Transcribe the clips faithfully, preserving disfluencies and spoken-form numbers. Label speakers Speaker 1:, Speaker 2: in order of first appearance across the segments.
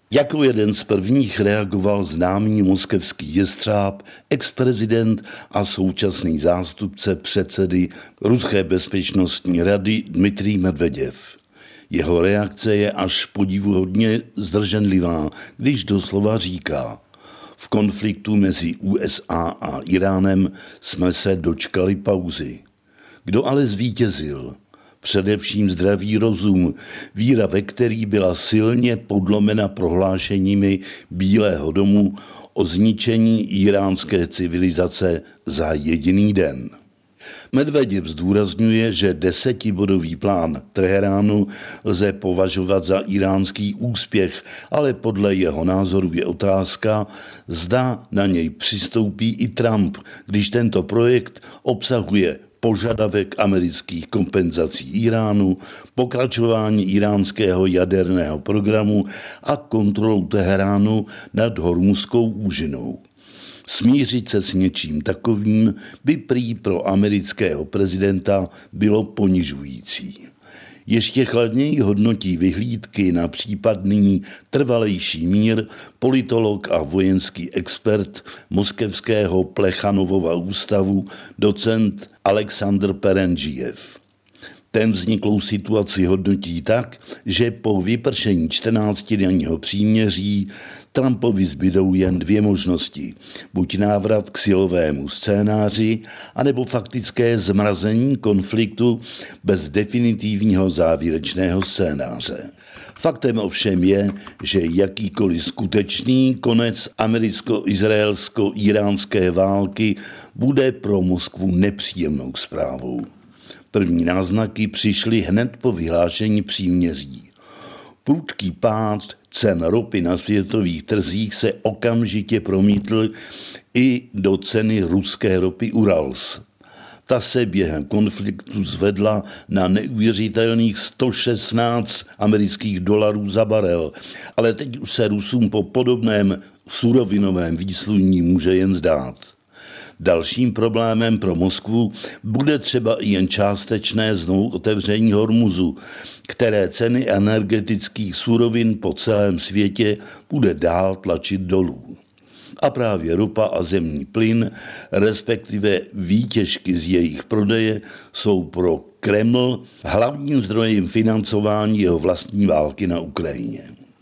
Speaker 1: Jako jeden z prvních reagoval známý moskevský jestřáb, ex-prezident a současný zástupce předsedy Ruské bezpečnostní rady Dmitrij Medveděv. Jeho reakce je až podivuhodně zdrženlivá, když doslova říká: v konfliktu mezi U S A a Iránem jsme se dočkali pauzy. Kdo ale zvítězil? Především zdravý rozum, víra ve který byla silně podlomena prohlášeními Bílého domu o zničení íránské civilizace za jediný den. Medveděv zdůrazňuje, že desetibodový plán Teheránu lze považovat za íránský úspěch, ale podle jeho názoru je otázka, zda na něj přistoupí i Trump, když tento projekt obsahuje požadavek amerických kompenzací Iránu, pokračování iránského jaderného programu a kontrolu Teheránu nad Hormuzskou úžinou. Smířit se s něčím takovým by prý pro amerického prezidenta bylo ponižující. Ještě chladněji hodnotí vyhlídky na případný trvalejší mír politolog a vojenský expert moskevského Plechanovova ústavu docent Aleksandr Perenžijev. Ten vzniklou situaci hodnotí tak, že po vypršení čtrnáctidenního příměří Trumpovi zbydou jen dvě možnosti. Buď návrat k silovému scénáři, anebo faktické zmrazení konfliktu bez definitivního závěrečného scénáře. Faktem ovšem je, že jakýkoliv skutečný konec americko-izraelsko-iránské války bude pro Moskvu nepříjemnou zprávou. První náznaky přišly hned po vyhlášení příměří. Prudký pád cen ropy na světových trzích se okamžitě promítl i do ceny ruské ropy Urals. Ta se během konfliktu zvedla na neuvěřitelných sto šestnáct amerických dolarů za barel, ale teď už se Rusům po podobném surovinovém výsluní může jen zdát. Dalším problémem pro Moskvu bude třeba i jen částečné znovu otevření Hormuzu, které ceny energetických surovin po celém světě bude dál tlačit dolů. A právě ropa a zemní plyn, respektive výtěžky z jejich prodeje, jsou pro Kreml hlavním zdrojem financování jeho vlastní války na Ukrajině.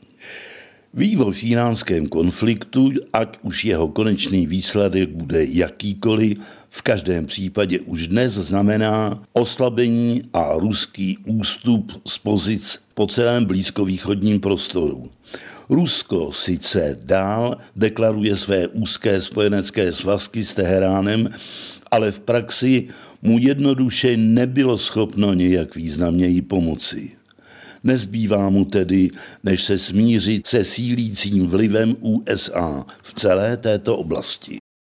Speaker 1: Vývoj v íránském konfliktu, ať už jeho konečný výsledek bude jakýkoliv, v každém případě už dnes znamená oslabení a ruský ústup z pozic po celém blízkovýchodním prostoru. Rusko sice dál deklaruje své úzké spojenecké svazky s Teheránem, ale v praxi mu jednoduše nebylo schopno nějak významněji pomoci. Nezbývá mu tedy, než se smířit se sílícím vlivem U S A v celé této oblasti.